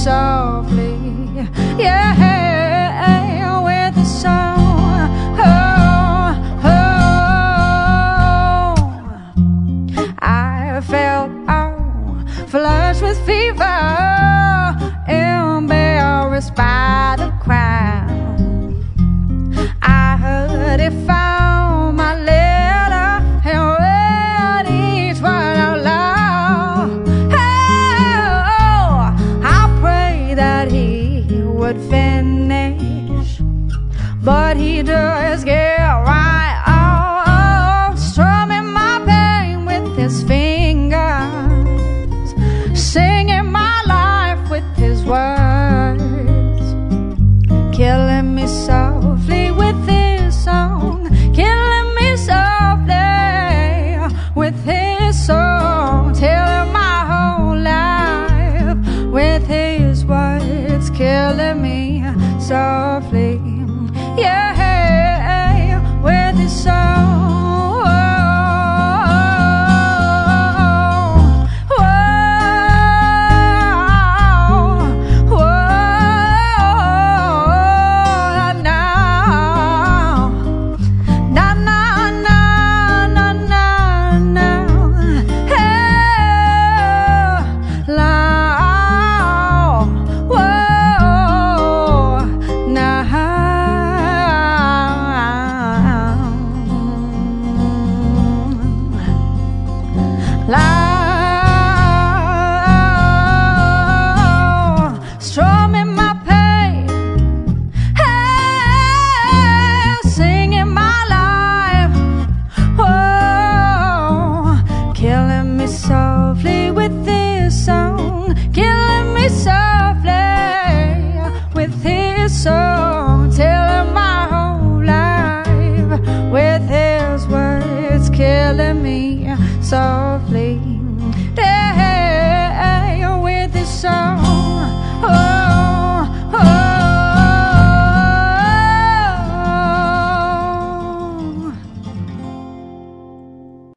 softly, yeah, with the song. Oh, oh. I felt flushed with fever, embarrassed by the crowd. I heard it found my letter and read each word out loud. Oh, I pray that he would finish, but he just get right off, strumming my pain with his fingers, singing my life with his words, killing me softly with his song, killing me softly with his song, telling my whole life with his words, killing me softly, yeah, with his song. Strumming my pain, hey, singing my life, oh, killing me softly with this song, killing me softly with his song, telling my whole life with his words, killing me softly.